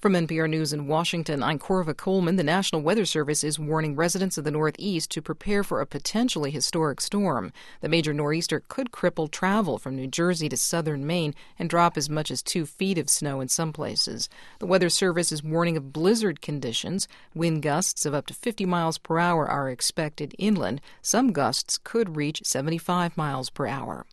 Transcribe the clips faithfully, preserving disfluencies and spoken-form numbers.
From N P R News in Washington, I'm Corva Coleman. The National Weather Service is warning residents of the Northeast to prepare for a potentially historic storm. The major nor'easter could cripple travel from New Jersey to southern Maine and drop as much as two feet of snow in some places. The Weather Service is warning of blizzard conditions. Wind gusts of up to fifty miles per hour are expected inland. Some gusts could reach seventy-five miles per hour.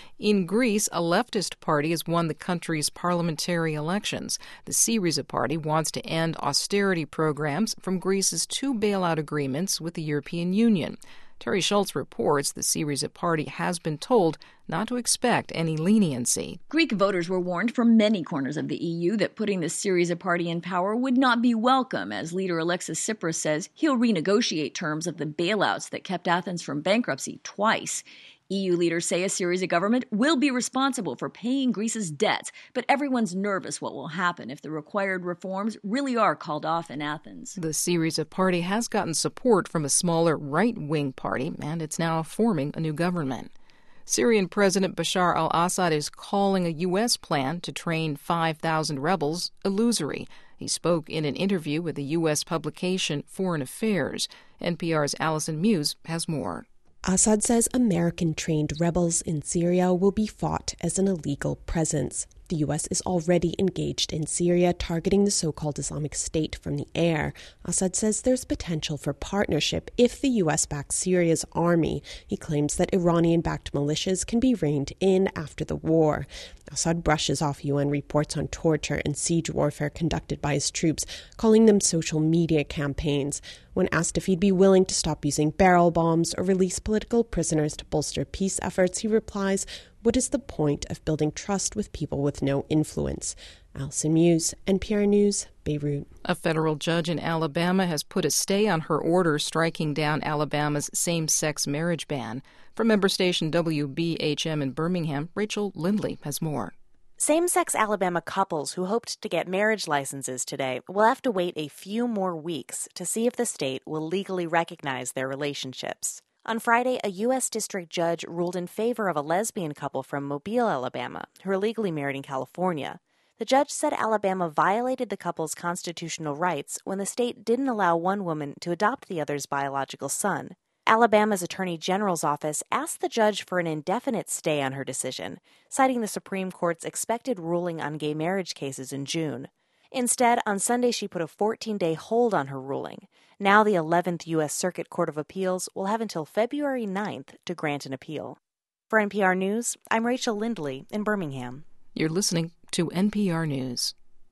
In Greece, a leftist party has won the country's parliamentary elections. The Syriza party wants to end austerity programs from Greece's two bailout agreements with the European Union. Terry Schultz reports the Syriza party has been told not to expect any leniency. Greek voters were warned from many corners of the E U that putting the Syriza party in power would not be welcome, as leader Alexis Tsipras says he'll renegotiate terms of the bailouts that kept Athens from bankruptcy twice. E U leaders say a Syriza government will be responsible for paying Greece's debts, but everyone's nervous what will happen if the required reforms really are called off in Athens. The Syriza party has gotten support from a smaller right-wing party, and it's now forming a new government. Syrian President Bashar al-Assad is calling a U S plan to train five thousand rebels illusory. He spoke in an interview with the U S publication Foreign Affairs. N P R's Allison Muse has more. Assad says American-trained rebels in Syria will be fought as an illegal presence. The U S is already engaged in Syria, targeting the so-called Islamic State from the air. Assad says there's potential for partnership if the U S backs Syria's army. He claims that Iranian-backed militias can be reined in after the war. Assad brushes off U N reports on torture and siege warfare conducted by his troops, calling them social media campaigns. When asked if he'd be willing to stop using barrel bombs or release political prisoners to bolster peace efforts, he replies, "What is the point of building trust with people with no influence?" Allison Muse, N P R News, Beirut. A federal judge in Alabama has put a stay on her order striking down Alabama's same-sex marriage ban. From member station W B H M in Birmingham, Rachel Lindley has more. Same-sex Alabama couples who hoped to get marriage licenses today will have to wait a few more weeks to see if the state will legally recognize their relationships. On Friday, a U S district judge ruled in favor of a lesbian couple from Mobile, Alabama, who are legally married in California. The judge said Alabama violated the couple's constitutional rights when the state didn't allow one woman to adopt the other's biological son. Alabama's Attorney General's office asked the judge for an indefinite stay on her decision, citing the Supreme Court's expected ruling on gay marriage cases in June. Instead, on Sunday, she put a fourteen-day hold on her ruling. Now the eleventh U S Circuit Court of Appeals will have until February ninth to grant an appeal. For N P R News, I'm Rachel Lindley in Birmingham. You're listening to N P R News.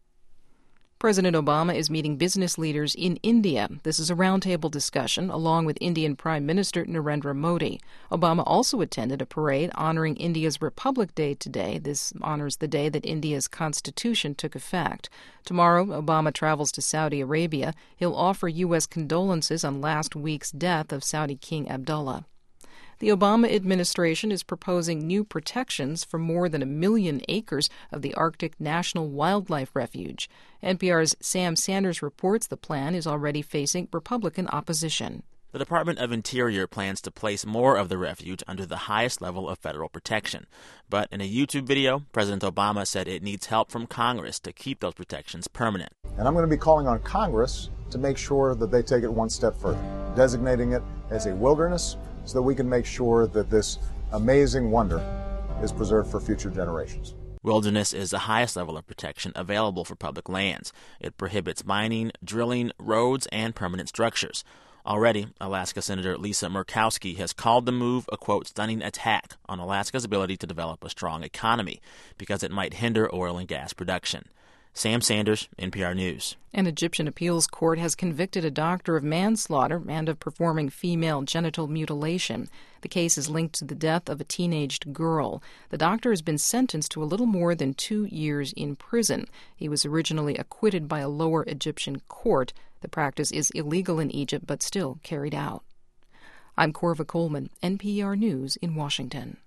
President Obama is meeting business leaders in India. This is a roundtable discussion along with Indian Prime Minister Narendra Modi. Obama also attended a parade honoring India's Republic Day today. This honors the day that India's constitution took effect. Tomorrow, Obama travels to Saudi Arabia. He'll offer U S condolences on last week's death of Saudi King Abdullah. The Obama administration is proposing new protections for more than a million acres of the Arctic National Wildlife Refuge. N P R's Sam Sanders reports the plan is already facing Republican opposition. The Department of Interior plans to place more of the refuge under the highest level of federal protection. But in a YouTube video, President Obama said it needs help from Congress to keep those protections permanent. And I'm going to be calling on Congress to make sure that they take it one step further, designating it as a wilderness so that we can make sure that this amazing wonder is preserved for future generations. Wilderness is the highest level of protection available for public lands. It prohibits mining, drilling, roads, and permanent structures. Already, Alaska Senator Lisa Murkowski has called the move a, quote, stunning attack on Alaska's ability to develop a strong economy because it might hinder oil and gas production. Sam Sanders, N P R News. An Egyptian appeals court has convicted a doctor of manslaughter and of performing female genital mutilation. The case is linked to the death of a teenaged girl. The doctor has been sentenced to a little more than two years in prison. He was originally acquitted by a lower Egyptian court. The practice is illegal in Egypt but still carried out. I'm Corva Coleman, N P R News in Washington.